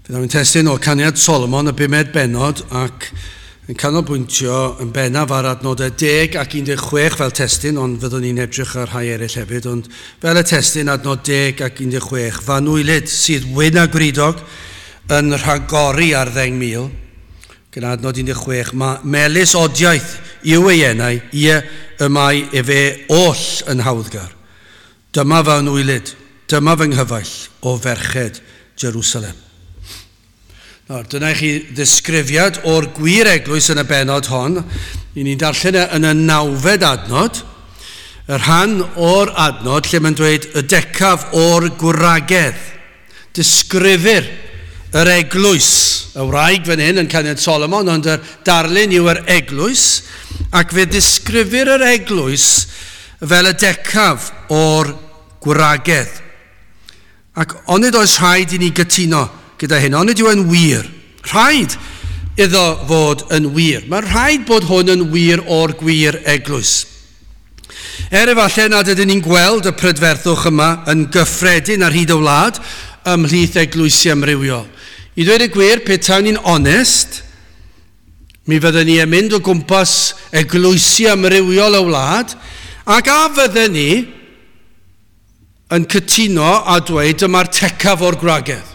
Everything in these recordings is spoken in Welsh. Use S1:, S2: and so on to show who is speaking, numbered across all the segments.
S1: Fydd am yn testyn o Caniad Solomon y 5 benod ac yn canolbwyntio yn bennaf ar adnodau 10 ac 16 fel testyn, ond fyddwn ni'n edrych ar rhai eraill hefyd, ond fel y testyn adnod 10 ac 16, fanwylid sydd wyn a gridog yn rhagori ar 10,000, gyda adnod 16, mae melys odiaeth yw ei enau, ie y mae efe oll yn hawddgar. Dyma fanwylid, dyma fy nghyfaill o ferched Jerusalem. Nawr, dyna i chi ddisgrifiad o'r gwir eglwys yn y benod hon. I ni'n darllen yn y 9fed adnod. Yr rhan o'r adnod lle mae'n dweud y decaf o'r gwragedd. Disgrifir yr eglwys. Y wraig fan hyn yn Caniad Solomon, ond yr darlun yw yr eglwys. Ac fe disgrifir yr eglwys fel y decaf o'r gwragedd. Ac onid oes rhaid i ni gytuno gyda hyn, ond yw yn wir. Rhaid iddo fod yn wir. Mae rhaid bod hwn yn wir o'r gwir eglwys. Efallai nad ydyn ni'n gweld y prydferthwch yma yn gyffredin ar hyd y wlad ymhlith eglwysi amrywiol. I ddweud y gwir, petawn ni'n onest, mi fyddwn ni yn mynd o gwmpas eglwysi amrywiol y wlad, ac a fyddwn ni yn cytuno a dweud dyma'r tecaf o'r gwragedd.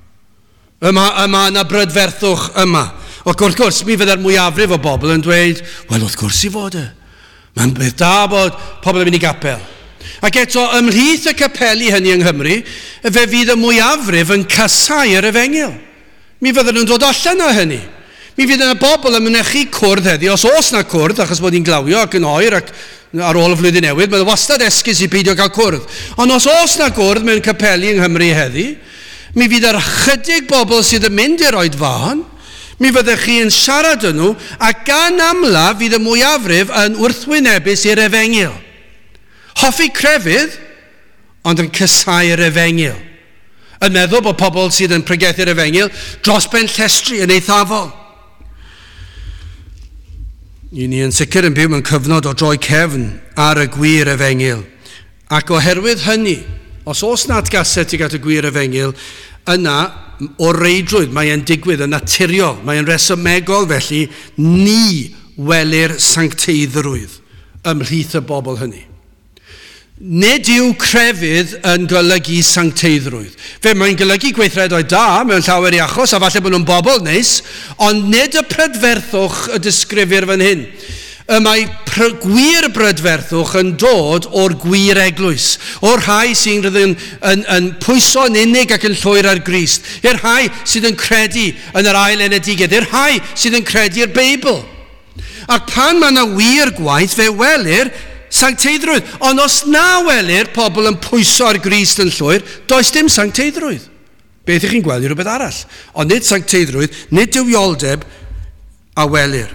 S1: Yma yna brydferthwch yma. Ac wrth gwrs, mi fydda'r mwyafrif o bobl yn dweud, wel, wrth gwrs i fod e. Mae'n beth da bod pobl yn mynd i gapel. Ac eto, ymhlith y capeli hynny yng Nghymru, fe fydd y mwyafrif yn casau'r efengil. Mi fydda'n nhw'n dod allan o hynny. Mi fydd yna bobl yn mynechu cwrdd heddi, os oes na cwrdd, achos bod hi'n glawio ac yn oer ac ar ôl y flwyddyn newydd, mae'n wastad esgus i beidio cael cwrdd. Ond os oes na cwrdd mewn capeli yng Nghymru heddi, mi fydd yr chydig bobl sydd yn mynd i'r oedfaen, mi fyddech chi yn siarad yn nhw, a gan amla fydd y mwyafrif yn wrthwynebus i'r efengil. Hoffi crefydd, ond yn cysau'r efengil. Yn meddwl bod pobl sydd yn pregethu'r efengil dros ben llestri yn eithafol. I ni yn sicr yn byw mewn cyfnod o droi cefn ar y gwir efengil. Ac oherwydd hynny, os oes na atgasau tuag at y gwir efengil, yna o reidrwydd mae e'n digwydd yn naturiol, mae e'n resymegol felly, ni welir sancteiddrwydd ymhlith y bobl hynny. Nid yw crefydd yn golygu sancteiddrwydd. Fe mae'n golygu gweithredoedd da mewn llawer i achos, a falle bod nhw'n bobl neis, ond nid y prydferthwch y disgrifir fan hyn. Mae gwir brydferthwch yn dod o'r gwir eglwys, o'r rhai sy'n yn pwyso yn unig ac yn llwyr ar Grist, i'r rhai sydd yn credu yn yr ail enedigedd, i'r rhai sydd yn credu'r Beibl. Ac pan mae yna wir gwaith, fe welir sancteiddrwydd. Ond os na welir pobl yn pwyso ar Grist yn llwyr, does dim sancteiddrwydd. Beth ych chi'n gweld i rhywbeth arall? Ond nid sancteiddrwydd, nid dywioldeb a welir.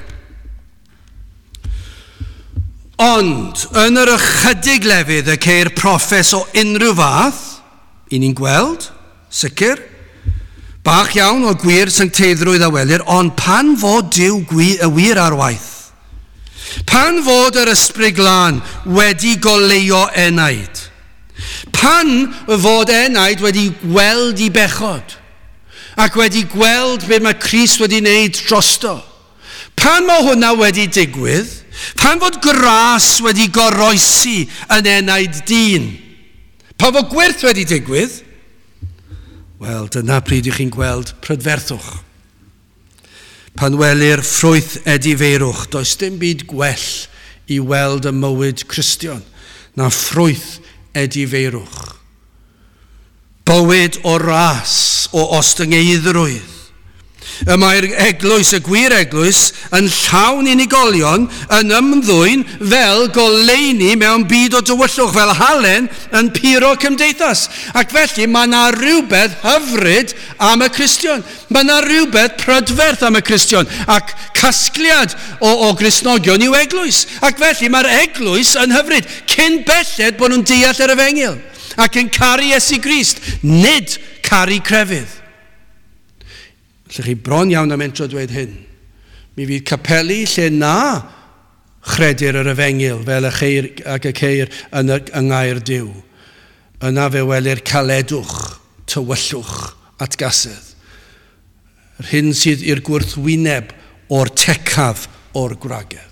S1: Ond, yn yr ychydig lefydd y ceir proffes o unrhyw fath, i ni'n gweld, sicr, bach iawn o gwir sancteiddrwydd a welir, ond pan fod Duw y wir ar waith, pan fod yr ysbryd glân wedi goleio enaid, pan fod enaid wedi gweld i bechod, ac wedi gweld beth mae Crist wedi wneud drosto, pan mae hwnna wedi digwydd, pan fod gras wedi goroesi yn enaid dyn, pan fod gwyrth wedi digwydd, wel, dyna pryd ych chi'n gweld prydferthwch. Pan welir ffrwyth edifeirwch, does dim byd gwell i weld y mywyd Cristion na ffrwyth edifeirwch. Bywyd o ras, o ostyngeidrwydd. Mae'r eglwys, y gwir eglwys, yn llawn unigolion yn ymddwyn fel goleuni mewn byd o dywyllwch, fel halen yn puro cymdeithas. Ac felly mae yna rhywbeth hyfryd am y Cristion. Mae yna rhywbeth prydferth am y Cristion. Ac casgliad o Gristnogion yw eglwys. Ac felly mae'r eglwys yn hyfryd, cyn belled bod nhw'n deall yr efengil. Ac yn caru Iesu Grist, nid caru crefydd. Lle chi bron iawn am entro dweud hyn. Mi fydd capeli lle na chredir yr efengil fel y cheir ac y ceir yn ngair Duw. Yna fe welir caledwch, tywyllwch, atgasedd. yr hyn sydd i'r gwrthwyneb o'r tecaf o'r gwragedd.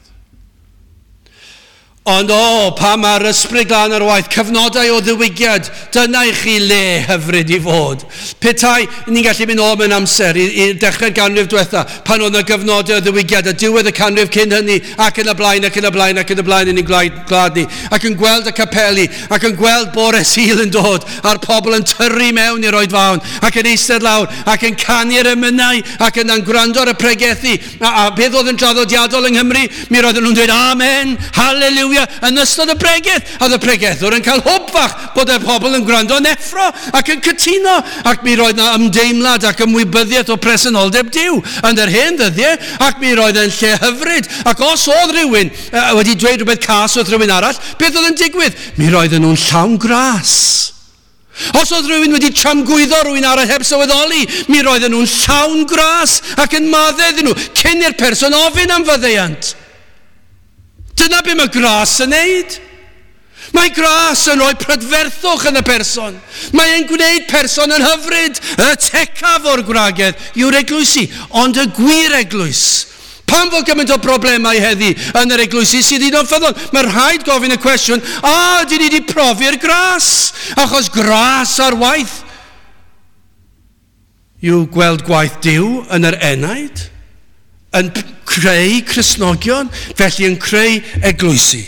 S1: Ond pa mae'r ysbryd glân ar waith, cyfnodau o ddiwygiad, dyna i chi le hyfryd i fod. Petai, ni'n gallu mynd o mewn amser i dechrau'r ganrif diwetha, pan oedd y gyfnodau o ddiwygiad, a diwedd y canrif cyn hynny, ac yn y blaen, ac yn y blaen, ac yn y blaen yn ei glad ni, ac yn gweld y capeli, ac yn gweld bore Sul yn dod, a'r pobl yn tyrru mewn i'r oedfawn, ac yn eistedd lawr, ac yn canu'r emynau, ac yn gwrando ar y pregethu. A beth oedd yn traddodiadol yng Nghymru? Mi roedden nhw'n dweud, Amen, Hallelujah, yn ystod y pregeth, a y pregethwr yn cael hwbfach bod y pobl yn gwrando yn effro ac yn cytuno, ac mi roedd na ymdeimlad ac ymwybyddiaeth o presenoldeb Duw yn yr hen ddyddiau, ac mi roedd yn lle hyfryd. Ac os oedd rhywun wedi dweud rhywbeth cas wrth rhywun arall, beth oedd yn digwydd? Mi roedden nhw'n llawn gras. Os oedd rhywun wedi tramgwyddo rhywun arall heb sylweddoli, mi roedden nhw'n llawn gras ac yn maddau iddyn nhw cyn i'r person ofyn am faddeuant. Dyna be mae gras yn neud. Mae gras yn rhoi prydferthwch yn y person. Mae e'n gwneud person yn hyfryd. Y tecaf o'r gwragedd yw'r eglwysi, ond y gwir eglwys. Pam fod gymaint o broblemau heddi yn yr eglwysi sydd un o'n ffyddol? Mae rhaid gofyn y cwestiwn, dyn ni wedi profi'r gras? Achos gras ar waith yw gweld gwaith Duw yn yr enaid, yn creu Cristnogion, felly yn creu eglwysi.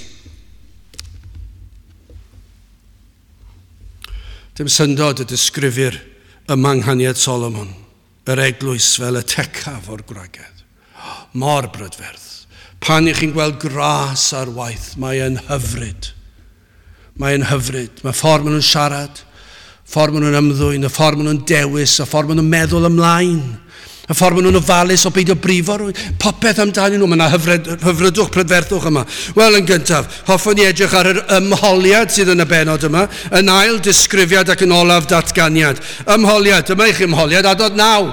S1: Dim syndod y disgrifir y Manghaniad Solomon, yr eglwys fel y tecaf o'r gwragedd. Mor brydferth. Pan i chi'n gweld gras ar waith, mae e'n hyfryd. Mae e'n hyfryd. Mae ffordd maen nhw'n siarad, ffordd maen nhw'n ymddwyn, y ffordd maen nhw'n dewis, y ffordd maen nhw'n meddwl ymlaen. Y ffordd maen nhw'n ofalus o beidio brifo rhywun. Popeth amdanyn nhw, mae yna hyfrydwch, prydferthwch yma. Wel, yn gyntaf, hoffwn i edrych ar yr ymholiad sydd yn y benod yma, yn ail disgrifiad ac yn olaf datganiad. Ymholiad, dyma i'ch ymholiad, adnod 9.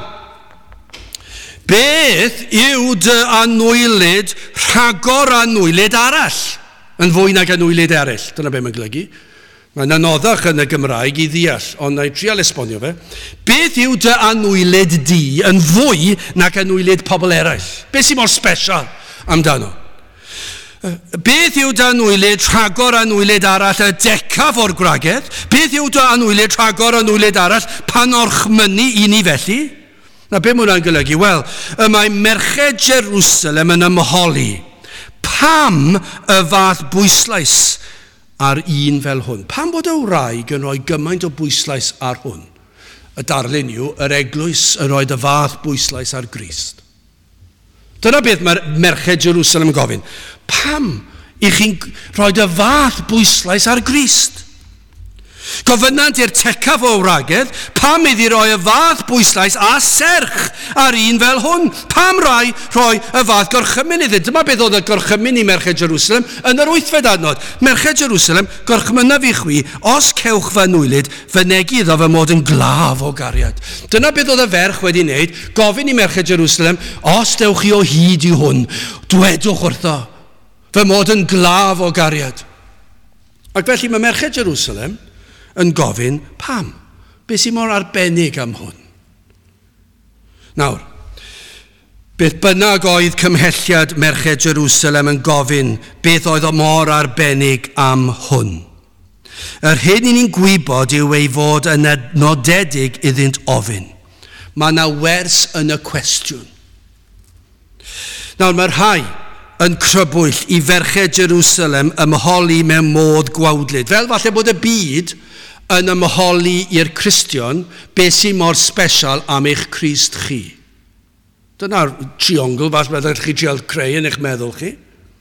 S1: Beth yw dy anwylid rhagor anwylid arall? Yn fwy nag anwylid eraill, dyna be mae'n golygu. Mae'n anoddach yn y Gymraeg i ddeall, ond na i trial esbonio fe. Beth yw dy anwylid di yn fwy nag anwylid pobl eraill? Beth sy'n mor special amdano? Beth yw dy anwylid rhagor anwylid arall y decaf o'r gwragedd? Beth yw dy anwylid rhagor anwylid arall pan orchmynnu i ni felly? Na, be mae hwnna'n golygu? Wel, mae merched Jerusalem yn ymholi. Pam y fath bwyslais ar un fel hwn? Pam bod y wraig yn rhoi gymaint o bwyslais ar hwn? Y darlun yw, yr eglwys yn rhoi y fath bwyslais ar Grist. Dyna beth mae'r merched Jerusalem yn gofyn. Pam i chi'n rhoi y fath bwyslais ar Grist? Gofynnant i'r tecaf o wragedd, pam iddi roi y fath bwyslais a serch ar un fel hwn? Pam rhoi y fath gorchymyn iddi? Dyma beth oedd y gorchymyn i merched Jerusalem yn yr 8fed adnod. Merched Jerusalem, gorchmynna fi chwi, os cewch fy nwylid, fy negu iddo fy mod yn glaf o gariad. Dyna beth oedd y ferch wedi wneud, gofyn i merched Jerusalem, os dewch chi o hyd i hwn, dwedwch wrtho, fy mod yn glaf o gariad. Ac felly mae merched Jerusalem yn gofyn, pam? Beth sy'n mor arbennig am hwn? Nawr, beth bynnag oedd cymhelliad merched Jerusalem yn gofyn, beth oedd o mor arbennig am hwn? Yr hyn i ni'n gwybod yw ei fod yn nodedig iddynt ofyn. Mae yna wers yn y cwestiwn. Nawr, mae rhai yn crybwyll i ferched Jerusalem ymholi mewn modd gwawdlyd. Fel falle bod y byd yn ymholi i'r Cristion beth sy'n mor special am eich Crist chi. Dyna'r triongl falle byddwch chi trial creu yn eich meddwl chi.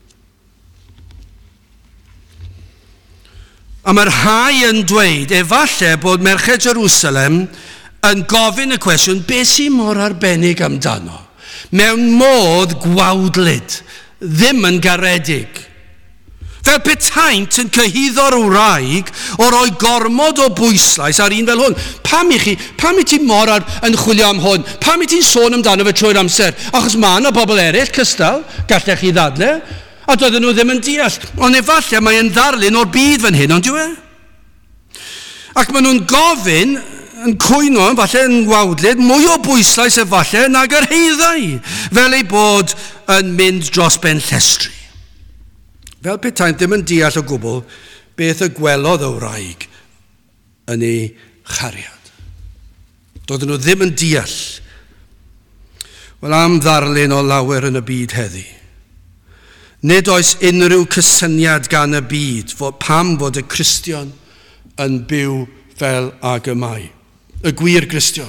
S1: A mae'r rhai yn dweud, efallai bod merched Jerusalem yn gofyn y cwestiwn beth sy'n mor arbennig amdano. Mewn modd gwawdlyd, ddim yn garedig. Fel petaint yn cyhyddo'r wraig o roi gormod o bwyslais ar un fel hwn. Pam i ti mor yn chwilio am hwn? Pam i ti'n sôn amdano fe trwy'r amser? Achos mae yna bobl eraill cystal, gallech chi ddadle, a doedden nhw ddim yn deall. Ond efallai mae'n ddarlun o'r byd fan hyn, ond yw e? Ac maen nhw'n gofyn, yn cwyno, falle yn wawdlyd, mwy o bwyslais efallai nag yr heiddau, fel ei bod yn mynd dros ben llestri. Fel petaint ddim yn deall o gwbl beth y gwelodd y wraig yn ei chariad. Doedden nhw ddim yn deall. Wel, am ddarlun o lawer yn y byd heddi. Nid oes unrhyw cysyniad gan y byd pam fod y Cristion yn byw fel ag y mae. Y gwir Cristion.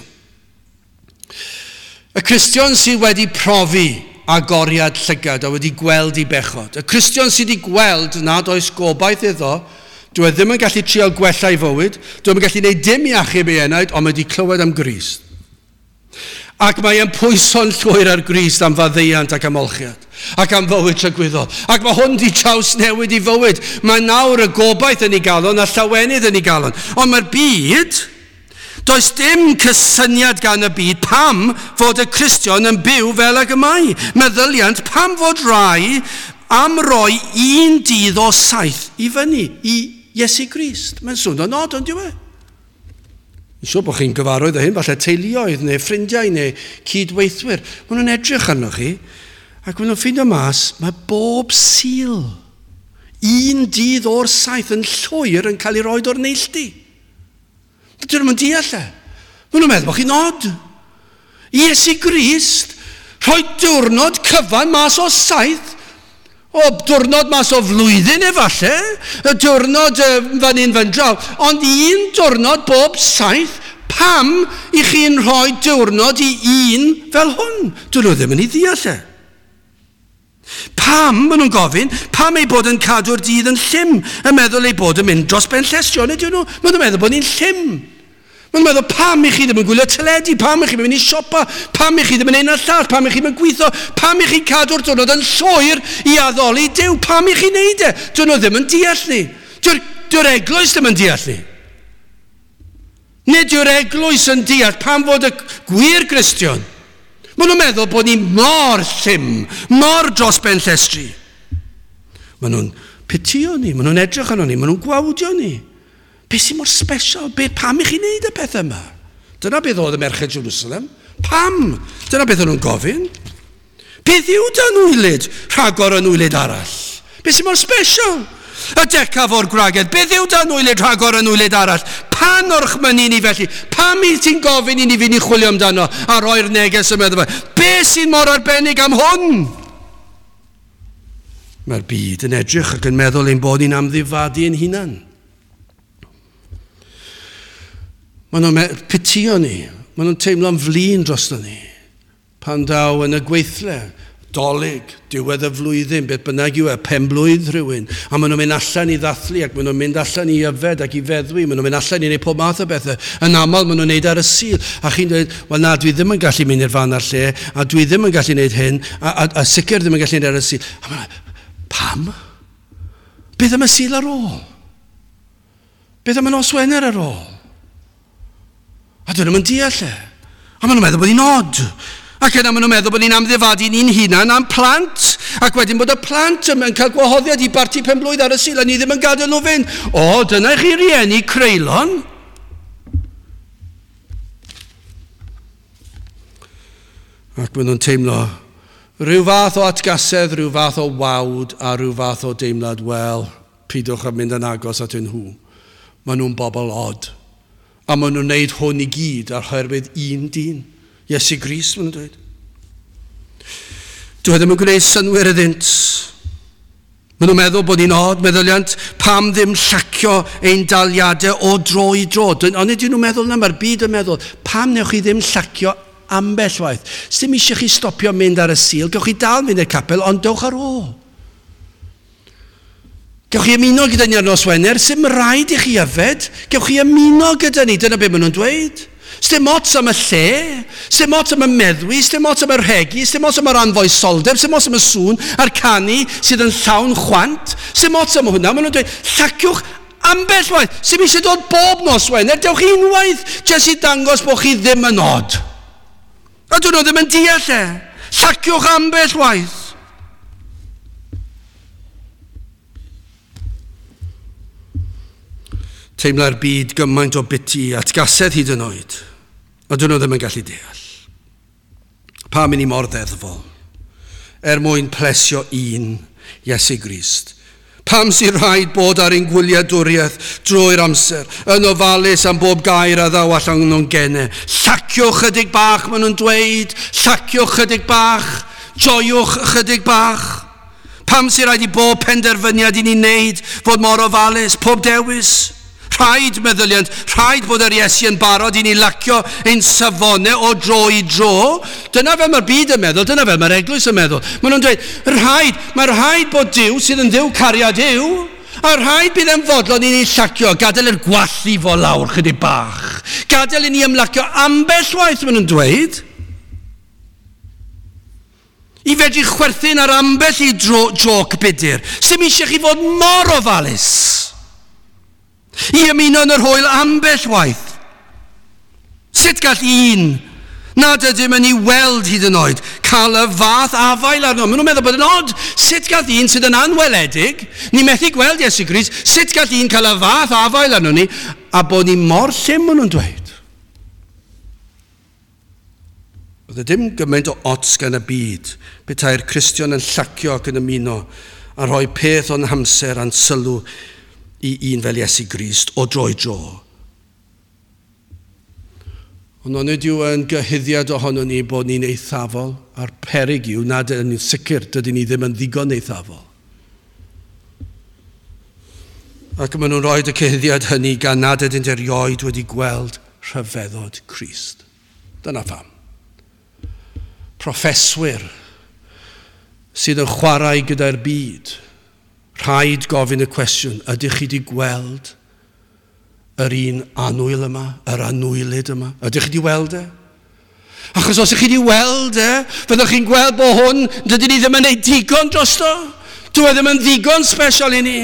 S1: Y Cristion sydd wedi profi agoriad llygad a wedi gweld ei bechod. Y Cristion sydd wedi gweld nad oes gobaith iddo, dwi ddim yn gallu trial gwella ei fywyd, dwi ddim yn gallu gwneud dim i achub ei enaid, ond mae wedi clywed am Grist. Ac mae e'n pwyso'n llwyr ar Grist am faddeuant ac amolchiad, ac am fywyd trygwyddol. Ac mae hwn di traws newid i fywyd. Mae nawr y gobaith yn ei galon a llawenydd yn ei galon. Ond mae'r byd, does dim cysyniad gan y byd pam fod y Cristion yn byw fel ag y mae. Meddyliant pam fod rai am roi un dydd o 7 i fyny i Iesu Grist. Mae'n swnio'n nod, ond yw e? Yn siŵr bod chi'n gyfarwydd o hyn, falle teuluoedd neu ffrindiau neu cydweithwyr. Maen nhw'n edrych arnoch chi ac maen nhw'n ffeindio mas, mae bob sil, un dydd o'r 7 yn llwyr yn cael ei roed o'r neilltu. Dyn nhw'n deall e. Maen nhw'n meddwl bod chi'n nod. Iesu Grist rhoi diwrnod cyfan mas o 7, o diwrnod mas o flwyddyn efallai, y diwrnod fan hyn fan draw, ond un diwrnod bob 7, pam i chi'n rhoi diwrnod i un fel hwn? Dyn nhw ddim yn ei ddeall e. Pam, maen nhw'n gofyn, pam ei bod yn cadw'r dydd yn llym, yn meddwl ei bod yn mynd dros ben llestio, neu dyn nhw, maen nhw'n meddwl bod ni'n llym. Maen nhw'n meddwl, pam i chi ddim yn gwylio teledu, pam i chi ddim yn mynd i siopa, pam i chi ddim yn ein llall, pam i chi ddim yn gweithio, pam i chi cadw'r diwrnod yn llwyr i addoli Duw, pam i chi wneud e? Dyn nhw ddim yn deall ni. Dyw'r eglwys ddim yn deall ni. Nid yw'r eglwys yn deall pam fod y gwir Cristion. Maen nhw'n meddwl bod ni mor llym, mor dros ben llestri. Maen nhw'n pitio ni, maen nhw'n edrych arno ni, maen nhw'n gwawdio ni. Beth sy'n mor special? Pam i chi wneud y pethau yma? Dyna beth oedd y merched Jerusalem. Pam? Dyna beth o'n nhw'n gofyn. Beth yw dan wylid rhagor yn wylid arall? Beth sy'n mor special? Y decaf o'r gwragedd. Beth yw dan wylid rhagor yn wylid arall? Pan orch mynd i ni felly? Pam i ti'n gofyn i ni fynd i chwilio amdano a roi'r neges y meddwl? Beth sy'n mor arbennig am hwn? Mae'r byd yn edrych ac yn meddwl ein bod ni'n amddifadu ein hunan. Maen nhw'n pitio ni. Maen nhw'n teimlo'n flin drosto ni. Pan daw yn y gweithle, dolyg, diwedd y flwyddyn, beth bynnag yw e, penblwydd rhywun. A maen nhw'n mynd allan i ddathlu ac maen nhw'n mynd allan i yfed ac i feddwi. Maen nhw'n mynd allan i wneud pob math o bethau. Yn aml maen nhw'n wneud ar y sil. A chi'n dweud, wel na, dwi ddim yn gallu mynd i'r fan ar lle, a dwi ddim yn gallu wneud hyn, a sicr ddim yn gallu wneud ar y sil. A maen nhw'n, pam? Beth am y sil ar ôl? Beth am y nos Wener ar ôl? A dyn nhw'n deall e. A maen nhw'n meddwl bod ni'n od. Ac yna maen nhw'n meddwl bod ni'n amddifadu ni'n hunan am plant. Ac wedyn bod y plant yn cael gwahoddiad i barti penblwydd ar y sil a ni ddim yn gadael nhw fynd. O, dyna chi rieni creulon. Ac maen nhw'n teimlo rhyw fath o atgasedd, rhyw fath o wawd a rhyw fath o deimlad, wel, pidwch a mynd yn agos at nhw. Maen nhw'n bobl od. A maen nhw'n wneud hwn i gyd ar oherwydd un dyn. Iesu Grist, maen nhw'n dweud. Dwi ddim yn gwneud synwyr iddynt. Maen nhw'n meddwl bod ni'n od, meddyliant, pam ddim llacio ein daliadau o dro i dro. Ond ydyn nhw'n meddwl na, mae'r byd yn meddwl, pam newch chi ddim llacio ambell waith. Sdim eisiau chi stopio mynd ar y sil, gewch chi dal mynd i'r capel, ond dewch ar ôl. Gewch chi ymuno gyda ni ar nos Wener, sy'n rhaid i chi yfed, gewch chi ymuno gyda ni, dyna beth maen nhw'n dweud. Sdim ots am y lle, sdim ots am y meddwi, sdim ots am y rhegi, sdim ots am yr anfoesoldeb, sdim ots am y sŵn a'r canu sydd yn llawn chwant, sdim ots am hwnna. Maen nhw'n dweud, llaciwch ambell waith, sy'n eisiau dod bob nos Wener, dewch chi unwaith, jyst i dangos bod chi ddim yn od. A dyn nhw ddim yn deall e. Llaciwch ambell waith. Teimla'r byd gymaint o biti atgasedd hyd yn oed, a dyn nhw ddim yn gallu deall. Pam i ni mor ddeddfol, mwyn plesio un Iesu Grist. Pam sy'n rhaid bod ar ein gwyliadwriaeth drwy'r amser, yn ofalus am bob gair a ddaw allan nhw'n gene. Llaciwch chydig bach, maen nhw'n dweud, llaciwch chydig bach, joiwch chydig bach. Pam sy'n rhaid i bob penderfyniad i ni wneud fod mor ofalus, pob dewis. Rhaid meddyliant, rhaid bod yr Iesu yn barod i ni lacio ein safonau o dro i dro. Dyna fel mae'r byd yn meddwl, dyna fel mae'r eglwys yn meddwl. Maen nhw'n dweud, mae rhaid bod Duw sydd yn Dduw cariad Duw, a rhaid bydd yn fodlon i ni llacio, gadael yr gwallu fo lawr chydig bach. Gadael i ni ymlacio ambell waith, maen nhw'n dweud. I fedru chwerthin ar ambell i joc budur, sy'n eisiau chi fod mor ofalus. I ymuno yn yr hwyl ambell waith. Sut gall un nad ydym yn ei weld hyd yn oed cael y fath afael arno? Maen nhw'n meddwl bod yn od. Sut gall un sydd yn anweledig, ni methu gweld Iesu Grist, sut gall un cael y fath afael arno ni, a bod ni mor llym, maen nhw'n dweud. Oedd dim gymaint o ots gan y byd, petai'r Cristion yn llacio ac yn ymuno, a rhoi peth o'n hamser a'n sylw i un fel Iesu Grist o dro i dro. Ond nid yw yn gyhyddiad ohono ni bod ni'n eithafol, a'r peryg yw nad yn sicr dydyn ni ddim yn ddigon eithafol. Ac maen nhw'n rhoi y cyhyddiad hynny gan nad ydyn erioed wedi gweld rhyfeddod Crist. Dyna pham. Proffeswyr sydd yn chwarae gyda'r byd, rhaid gofyn y cwestiwn, ydych chi wedi gweld yr un anwyl yma, yr anwylid yma? Ydych chi wedi weld e? Achos os ych chi wedi weld e, fyddwch chi'n gweld bod hwn, dydyn ni ddim yn neud digon drosto. Dwi ddim yn ddigon special i ni.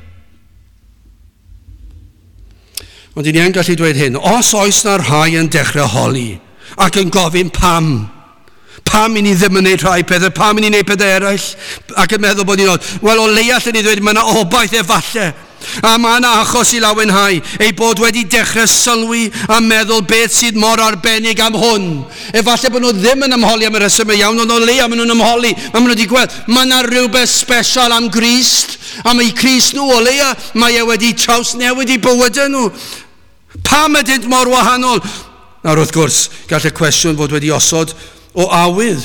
S1: Ond i ni yn gallu dweud hyn, os oes na rhai yn dechrau holi ac yn gofyn pam i ni ddim yn gwneud rhai pethau, pam i ni'n gwneud pethau eraill, ac yn meddwl bod ni'n dod, wel o leia allan ni ddweud, mae yna obaith efallai, a mae yna achos i lawenhau, ei bod wedi dechrau sylwi a meddwl beth sydd mor arbennig am hwn. Efallai bod nhw ddim yn ymholi am y resymau iawn, ond o leia maen nhw'n ymholi, a maen nhw wedi gweld, mae yna rhywbeth special am Grist, a mae Crist nhw o leia, mae e wedi trawsnewid i bywydau nhw. Pam ydynt mor wahanol? Nawr wrth gwrs, gall y cwestiwn fod wedi osod o awydd.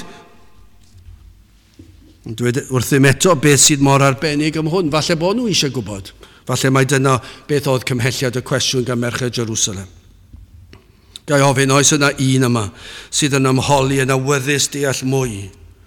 S1: Dweud wrthym eto beth sydd mor arbennig am hwn. Falle bod nhw eisiau gwybod. Falle mai dyna beth oedd cymhelliad y cwestiwn gan merched Jerusalem. Gai ofyn, oes yna un yma sydd yn ymholi yn awyddus deall mwy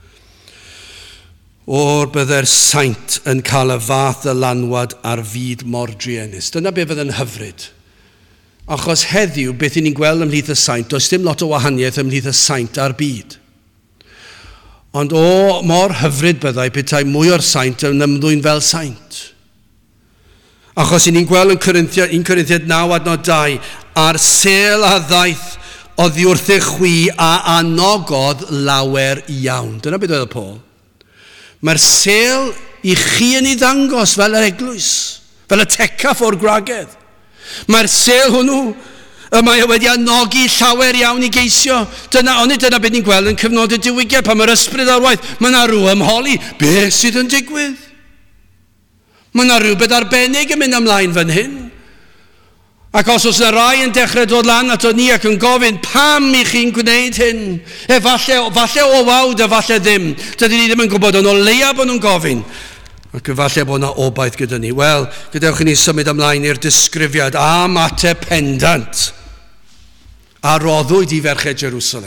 S1: o'r byddai'r saint yn cael y fath dylanwad ar fyd mor druenus. Dyna beth fydd yn hyfryd. Achos heddiw, beth ni'n gweld ymhlith y saint, does dim lot o wahaniaeth ymhlith y saint a'r byd. Ond mor hyfryd byddai petai mwy o'r saint yn ymddwyn fel saint. Achos ni'n gweld yn 1 Corinthiaid 9:2, ar sel a ddaeth oddi wrth eich chwi a anogodd lawer iawn. Dyna beth oedd y Paul. Mae'r sel i chi yn ei ddangos fel yr eglwys, fel y tecaf o'r gwragedd. Mae'r sel hwnnw, mae wedi anogi llawer iawn i geisio. Dyna beth ni'n gweld yn cyfnod y diwygiad, pan mae'r ysbryd ar waith, mae yna rhyw ymholi. Beth sydd yn digwydd? Mae yna rhywbeth arbennig yn mynd ymlaen fan hyn. Ac os oes yna rai yn dechrau dod lan ato ni ac yn gofyn, pam i chi'n gwneud hyn? Falle o wawd a falle ddim. Dydyn ni ddim yn gwybod, ond o leia bod nhw'n gofyn. Ac efallai bod yna obaith gyda ni. Wel, gadewch i ni symud ymlaen i'r disgrifiad a mateb pendant a roddwyd i ferched Jerusalem.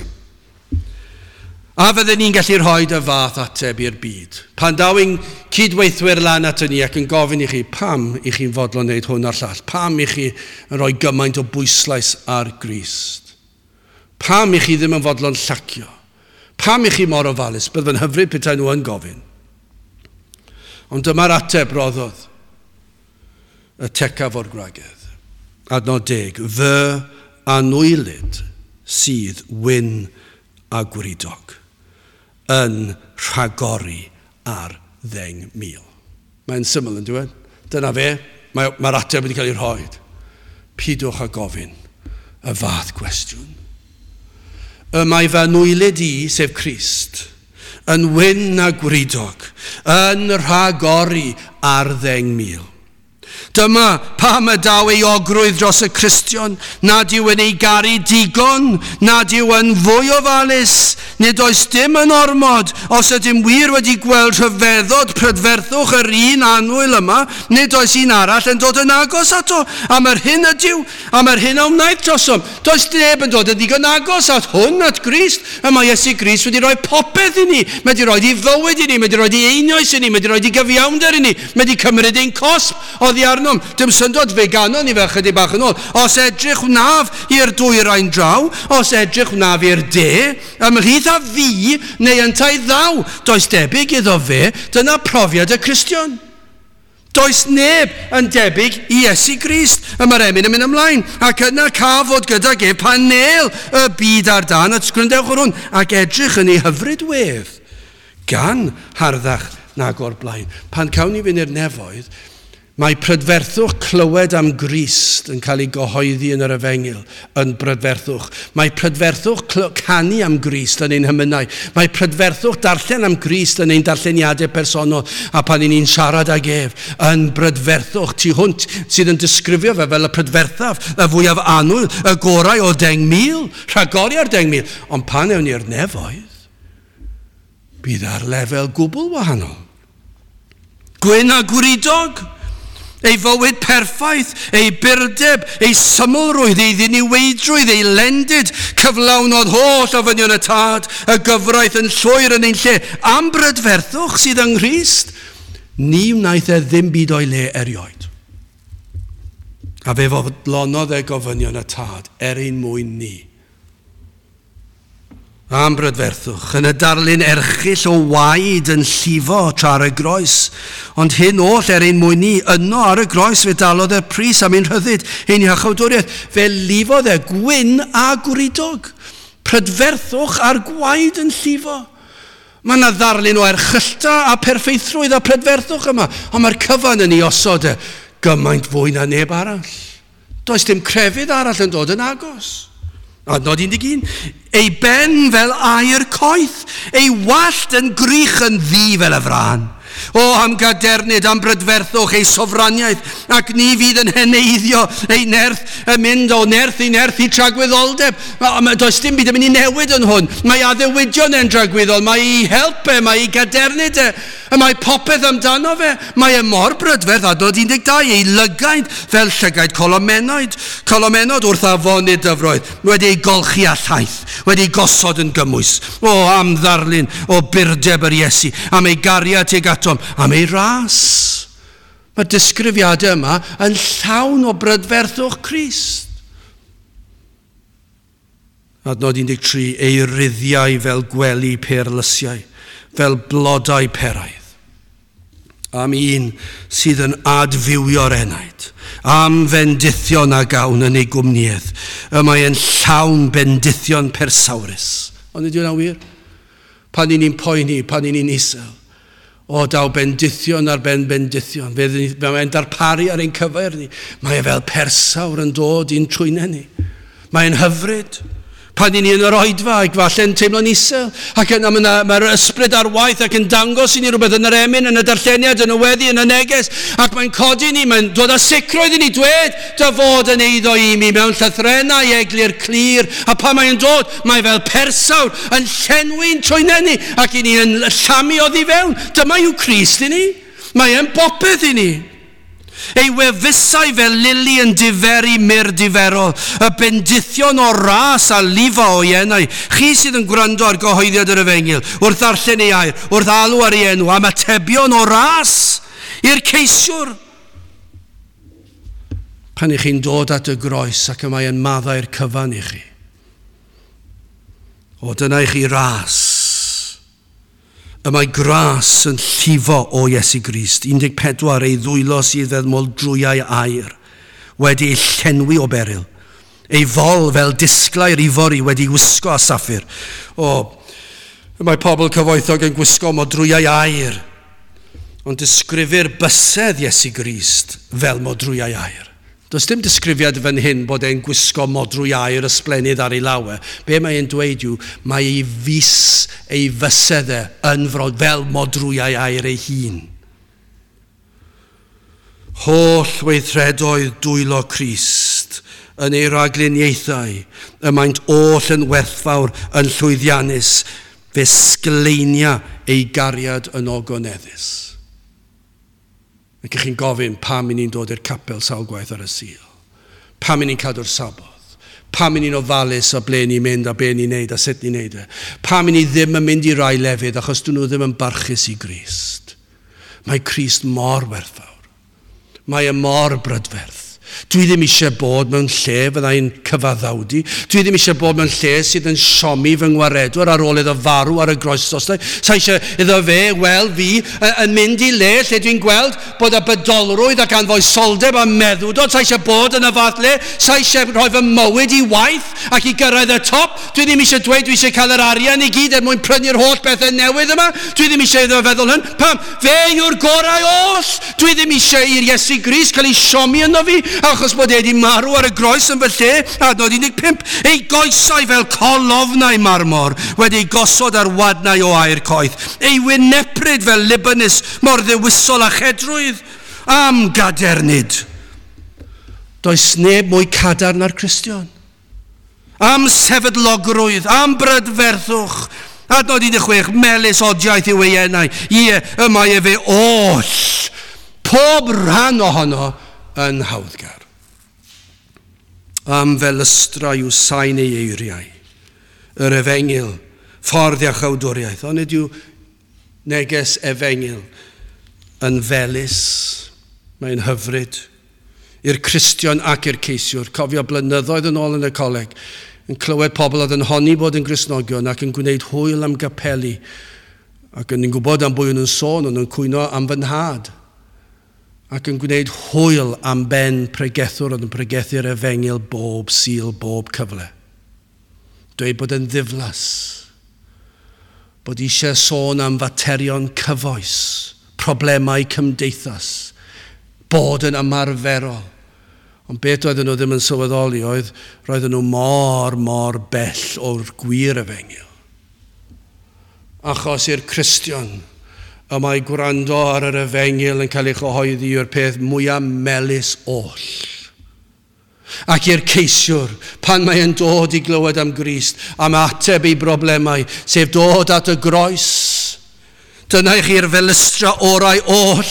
S1: A fydden ni'n gallu rhoi y fath ateb i'r byd. Pan daw i'n cydweithwyr lan ato ni ac yn gofyn i chi, pam i chi'n fodlon wneud hwn a'r llall? Pam i chi yn rhoi gymaint o bwyslais ar Grist? Pam i chi ddim yn fodlon llacio? Pam i chi mor ofalus? Byddai'n hyfryd petai nhw yn gofyn. Ond dyma'r ateb roddodd y tecaf o'r gwragedd. Adnod 10. Fy anwylid sydd wyn a gwridog yn rhagori ar 10,000. Mae'n syml yn dweud. Dyna fe. Mae'r ateb wedi cael ei rhoi. Pidwch a gofyn y fath gwestiwn. Y mae fy nwyliad i, sef Crist, yn wyn a gwridog, yn rhagori ar 10,000. Dyma pam y daw ei ogrwydd dros y Cristion, nad yw yn ei garu digon, nad yw yn fwy ofalus, nid oes dim yn ormod, os ydym wir wedi gweld rhyfeddod prydferthwch yr un annwyl yma, nid oes un arall yn dod yn agos ato, am yr hyn ydyw, am yr hyn a wnaeth drosom. Does neb yn dod yn ddigon agos at hwn, at Grist, a mae Iesu Grist wedi rhoi popeth i ni, mae wedi rhoi i fywyd i ni, mae wedi rhoi i einioes i ni, mae wedi rhoi i gyfiawnder i ni, mae wedi cymryd ein cosb oddi arnom. Dim syndod fe ganon i fe chydig bach yn ôl. Os edrych wnaf i'r dwyrain draw, os edrych wnaf i'r de, ymhlith a fi neu yntau ddaw, does debyg iddo fe, dyna profiad y Cristion. Does neb yn debyg i Iesu Grist. Mae'r emyn yn mynd ymlaen. Ac yna cafod gyda ge panel y byd ar dan. At sgrindewch ar hwn. Ac edrych yn ei hyfryd wedd. Gan harddach nag o'r blaen. Pan cawn ni fynd i'r nefoedd, mae prydferthwch clywed am Grist yn cael ei gyhoeddi yn yr Efengil yn brydferthwch. Mae prydferthwch canu am Grist yn ein hymynau. Mae prydferthwch darllen am Grist yn ein darlleniadau personol. A pan ni'n siarad ag ef yn brydferthwch tu hwnt sydd yn disgrifio fe fel y prydferthaf, y fwyaf annwyl, y gorau o 10,000, rhagori ar 10,000. Ond pan ewn ni'r nefoedd, bydd ar lefel gwbl wahanol. Gwyn a gwridog, ei fywyd perffaith, ei byrdeb, ei symlrwydd, ei ddiniweidrwydd, ei lendid, cyflawnod holl o fynion y tad, y gyfraith yn llwyr yn ein lle, am brydferthwch sydd yng Nghrist, ni wnaeth e ddim byd o'i le erioed. A fe fodlonodd e gofynion y tad, ein mwyn ni. Am brydferthwch, yn y darlun erchill o waed yn llifo tra ar y groes, ond hyn oll ein mwyn ni, yno ar y groes fe dalodd y pris am ein rhyddid, ein iachawdwriaeth, fe lifodd e gwyn a gwridog. Prydferthwch a'r gwaed yn llifo. Mae yna ddarlun o erchyllta a perffeithrwydd a prydferthwch yma, ond mae'r cyfan yn ei osod e gymaint fwy na neb arall. Does dim crefydd arall yn dod yn agos. Adnod 11, ei ben fel aur coeth, ei wallt yn grych yn ddi fel y frân. O, am gadernid, am brydferthwch ei sofraniaeth, ac ni fydd yn heneiddio ei nerth, yn mynd o nerth i nerth i tragwyddoldeb. Does dim byd yn mynd i newid yn hwn. Mae addewidion e'n tragwyddol, mae ei help e, mae ei gadernid e, mae popeth amdano fe. Mae e mor brydferth, adnod 12, ei lygaid fel llygaid colomenod wrth afonydd dyfroedd, wedi ei golchi a llaeth, wedi ei gosod yn gymwys. O, am ddarlun o byrdeb yr Iesu, am ei gariad tuag atom, am ei ras. Mae disgrifiadau yma yn llawn o brydferthwch Crist. Adnod 13, ei ryddiau fel gwely perlysiau, fel blodau peraidd. Am un sydd yn adfywio'r enaid, am fendithion a gawn yn ei gwmniaeth, y mae yn llawn bendithion persawrus. Ond ydy hwnna wir? Pan ni'n poeni, pan ni'n isel, o daw bendithion ar ben bendithion, mae'n darparu ar ein cyfer ni, mae fel persawr yn dod i'n trwynen ni. Mae'n hyfryd. Pan ni'n yn yr oedfa, ac falle'n teimlo'n isel, ac mae'r ysbryd ar waith ac yn dangos i ni rhywbeth yn yr emyn, yn y darlleniad, yn y weddi, yn y neges, ac mae'n codi ni, mae'n dod â sicroedd i ni dwed, dy fod yn eiddo i mi mewn llythrennau eglur clir, a pan mae'n dod, mae fel persawr yn llenwi'n trwynen ni, ac i ni yn llamu oddi fewn. Dyma yw Crist i ni, mae e'n bopeth i ni. Ei wefusau fel lili yn diferu myr diferol, y bendithion o ras a lifa o ienau. Chi sydd yn gwrando ar gyhoeddiad yr Efengil, wrth ddarllen ei air, wrth alw ar ei enw, am atebion o ras i'r ceisiwr. Pan i chi'n dod at y groes ac y mae yn maddau'r cyfan i chi. O, dyna i chi ras. Y mae gras yn llifo o Iesu Grist. 14, ei ddwylo sydd fel moldrwyau aur, wedi ei llenwi o beryl. Ei fol fel disglau'r ifori wedi wisgo a saffir. O, mae pobl cyfoethog yn gwisgo modrwyau aur, ond disgrifir bysedd Iesu Grist fel modrwyau aur. Does dim disgrifiad fan hyn bod e'n gwisgo modrwy aur ysblenydd ar ei lawer. Be mae e'n dweud yw, mae ei fus, ei fysedd yn frod fel modrwyau aur ei hun. Holl weithredoedd dwylo Crist yn ei ragluniaethau, y maent oll yn werthfawr yn llwyddiannus, fe sgleinia ei gariad yn ogoneddus. Ac ych chi'n gofyn pam i ni'n dod i'r capel sawl gwaith ar y Sul. Pam i ni'n cadw'r sabodd. Pam i ni'n ofalus o ble ni'n mynd a be ni'n neud a sut ni'n neud e. Pam i ni ddim yn mynd i rai lefydd achos dyn nhw ddim yn barchus i Grist. Mae Crist mor werthfawr. Mae e mor brydferth. Dwi ddim eisiau bod mewn lle fyddai'n cyfaddawdi. Dwi ddim eisiau bod mewn lle sydd yn siomi fy ngwaredwr ar ôl iddo farw ar y groes dosau. Sa eisiau iddo fe weld fi yn mynd i le lle dwi'n gweld bod y bydolrwydd ac anfoesoldeb a meddwdod. Sa eisiau bod yn y fath le. Sa eisiau rhoi fy mywyd i waith ac i gyrraedd y top. Dwi ddim eisiau dweud dwi eisiau cael yr arian i gyd mwyn prynu'r holl bethau newydd yma. Dwi ddim eisiau iddo feddwl hyn. Pam? Fe yw'r gorau oll. Dwi ddim eisiau i'r Iesu Grist cael ei siomi yno fi. Achos bod e wedi marw ar y groes yn fy lle, adnod 15, ei goesau fel colofnau marmor wedi gosod ar wadnau o aur coeth, ei wynepryd fel Libanus mor ddewisol a chedrwydd, am gadernid. Does neb mwy cadarn na'r Cristion. Am sefydlogrwydd, am brydferthwch, adnod 16, melys odiaeth yw ei enau, ie, y mae e fe oll, pob rhan ohono yn hawddgar. Am fel ystra yw sain ei eiriau, yr efengil, ffordd a chawdwriaeth. Ond ydyw neges efengil yn felys, mae'n hyfryd, i'r Cristion ac i'r ceisiwr. Cofio blynyddoedd yn ôl yn y coleg, yn clywed pobl oedd yn honni bod yn Gristnogion ac yn gwneud hwyl am gapeli, ac yn gwybod am bwy yn sôn, ond yn cwyno am fy nhad. Ac yn gwneud hwyl am ben pregethwr oedd yn pregethu'r efengil bob Sul, bob cyfle. Dweud bod yn ddiflas, bod eisiau sôn am faterion cyfoes, problemau cymdeithas, bod yn ymarferol. Ond beth oedden nhw ddim yn sylweddoli oedd, roedden nhw mor bell o'r gwir efengil. Achos i'r Cristion, y mae gwrando ar yr efengil yn cael ei chyhoeddi yw'r peth mwyaf melys oll. Ac i'r ceisiwr, pan mae'n dod i glywed am Grist, am ateb i broblemau, sef dod at y groes, dyna chi'r felystra orau oll.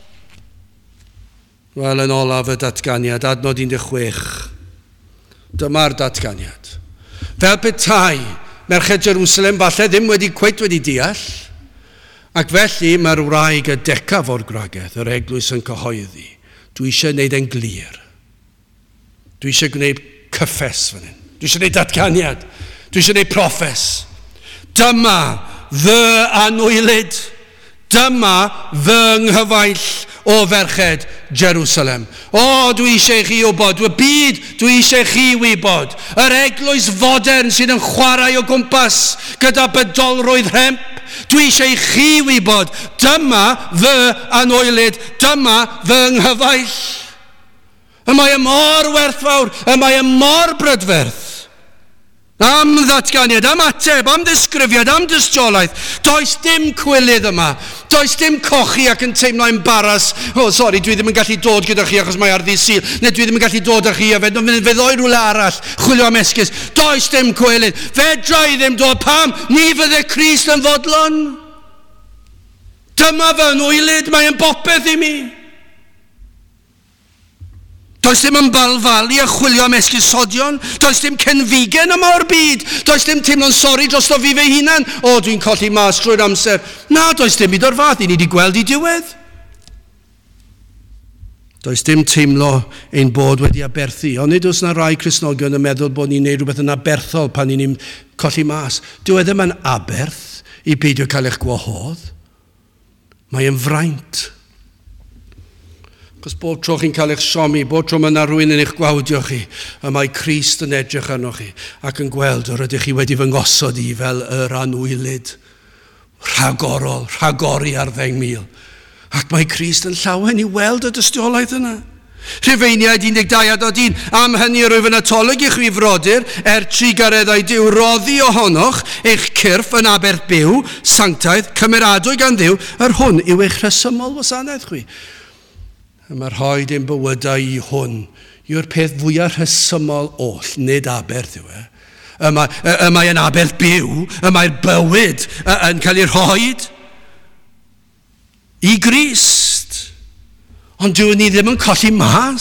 S1: Wel, yn olaf y datganiad, adnod 16. Dyma'r datganiad. Fel petai, merched Jerusalem falle ddim wedi cweit wedi deall, ac felly mae'r wraig y decaf o'r gragaeth, yr eglwys yn cyhoeddi. Dwi eisiau gwneud e'n glir. Dwi eisiau gwneud cyffes fan hyn. Dwi eisiau gwneud datganiad. Dwi eisiau gwneud proffes. Dyma fy anwylid. Dyma fy nghyfaill o ferched Jerusalem. O, dwi eisiau chi wybod. Dwi eisiau chi wybod. Yr eglwys fodern sydd yn chwarae o gwmpas gyda bydolrwydd rhemp. Dwi eisiau chi wybod, dyma fy anwylid, dyma fy nghyfaill. Y mae y mor werthfawr, y mae y mor brydferth. Am ddatganiad, am ateb, am ddisgrifiad, am dystiolaeth. Does dim cwilydd yma. Does dim cochi ac yn teimlo embaras. Dwi ddim yn gallu dod gyda chi achos mae ar ddydd Sul. Neu dwi ddim yn gallu dod â chi a fe ddoi rhywle arall. Chwilio am esgus. Does dim cwilydd. Fedra i ddim dod pam. Ni fydde Crist yn fodlon. Dyma fy nwylid. Mae'n bopeth i mi. Does dim yn balfalu a chwilio am esgusodion. Does dim cenfigen yma o'r byd. Does dim teimlo'n sori dros fi fy hunan. Dwi'n colli mas trwy'r amser. Na, does dim byd o'r fath. I ni wedi gweld I diwedd. Does dim teimlo ein bod wedi aberthu. Ond nid oes na rai Cristnogion yn meddwl bod ni'n neud rhywbeth yn aberthol pan ni'n colli mas. Dyw e ddim yn aberth I beidio cael eich gwahodd. Mae e'n fraint. Cos bob tro chi'n cael eich siomi, bob tro mae yna rhywun yn eich gwawdio chi, y mae Crist yn edrych arno chi, ac yn gweld yr ydych chi wedi fy ngosod I fel yr anwylid, rhagorol, rhagori ar 10,000. Ac mae Crist yn llawen I weld y dystiolaeth yna. Rhufeiniaid 12:1 am hynny rwyf yn atolig i'ch wifrodyr tri gareddau Duw roddi ohonoch eich cyrff yn Aberbyw, sanctaidd, cymeradwy gan Dduw, hwn yw eich rhesymol wasanaeth chwi. Mae'r rhoed ein bywydau I hwn yw'r peth fwyaf rhesymol oll, nid Aberdyw. Y mae yn Aberbyw, y mae'r bywyd yn cael ei rhoed I Grist. Ond dyw'n ni ddim yn colli mas.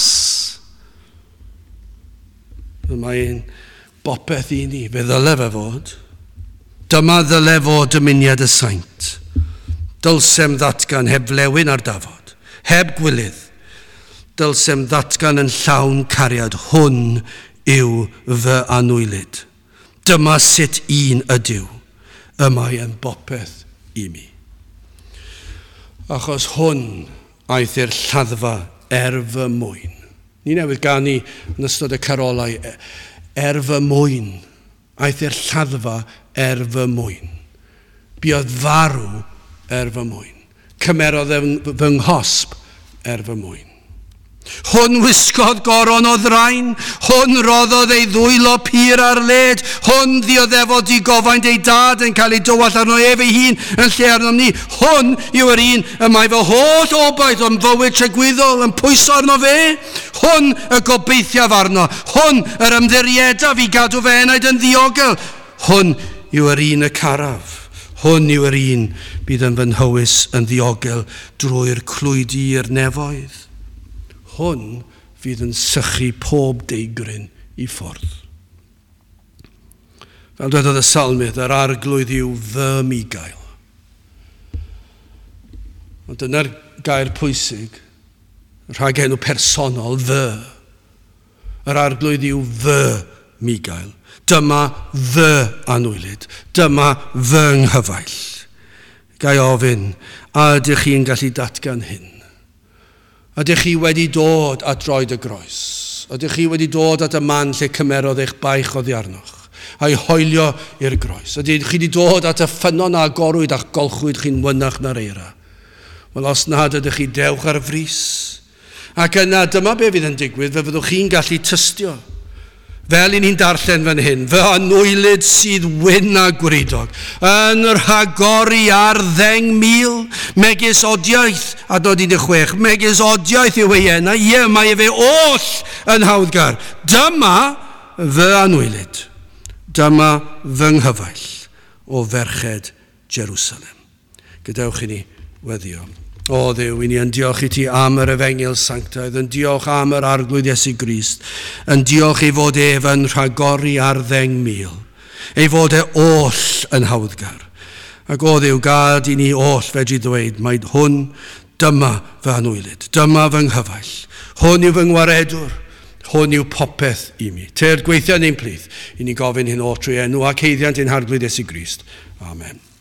S1: Mae'n bopeth I ni, fe ddyle fe fod. Dyma ddyle fod dymuniad y saint. Dylsem ddatgan heb flewyn ar dafod, heb gwylydd. Dylsem ddatgan yn llawn cariad, hwn yw fy anwylid. Dyma sut un ydyw, y mae yn bopeth I mi. Achos hwn aeth i'r lladdfa fy mwyn. Ni newydd ganu yn ystod y carolau fy mwyn. Aeth i'r lladdfa fy mwyn. Buodd farw fy mwyn. Cymerodd fy nghosb fy mwyn. Hwn wisgodd goron o ddrain, hwn roddodd ei ddwylo pur ar led, hwn ddioddefodd I gofaint ei dad yn cael ei dywall arno ef ei hun yn lle arno ni. Hwn yw yr un y mae fy holl obaith o'n fywyd tragwyddol yn pwyso arno fe. Hwn y gobeithiaf arno, hwn yr ymddiriedaf I gadw fe enaid yn ddiogel. Hwn yw yr un y caraf. Hwn yw yr un bydd yn fy nhywys yn ddiogel drwy'r clwydi'r nefoedd. Hwn fydd yn sychu pob deigryn I ffwrdd. Fel dwedodd y salmydd, yr arglwydd yw fy migael. Ond dyna'r gair pwysig, rhag enw personol, fy. Yr arglwydd yw fy migael. Dyma fy anwylid. Dyma fy nghyfaill. Gai ofyn, a ydych chi'n gallu datgan hyn? Ydych chi wedi dod at droed y groes? Ydych chi wedi dod at y man lle cymerodd eich baich oddi arnoch? A'i hoelio i'r groes? Ydych chi wedi dod at y ffynon a agorwyd a'ch golchwyd chi'n wynach na'r eira? Wel, os nad ydych chi dewch ar frys. Ac yna, dyma be fydd yn digwydd, fe fyddwch chi'n gallu tystio. Fel I ni'n darllen fan hyn, fy anwylid sydd wyn a gwreidog, yn rhagori ar 10,000, megis odiaeth, adnod 16, megis odiaeth yw ei enw, mae fe oll yn hawddgar. Dyma fy anwylid, dyma fy nghyfaill o ferched Jerusalem. Gadewch I ni weddio. O Dduw, I ni yn diolch I ti am yr efengil sanctaidd, yn diolch am yr arglwydd Iesu Grist, yn diolch I fod ef yn rhagori ar 10,000, ei fod oll yn hawddgar. Ac o Dduw, gad I ni oll fedri ddweud, mae hwn, dyma fy anwylid, dyma fy nghyfaill, hwn yw fy ngwaredwr, hwn yw popeth I mi. Te'r gweithio ni'n plith, I ni gofyn hyn o trwy enw ac heiddiant ein harglwydd Iesu Grist. Amen.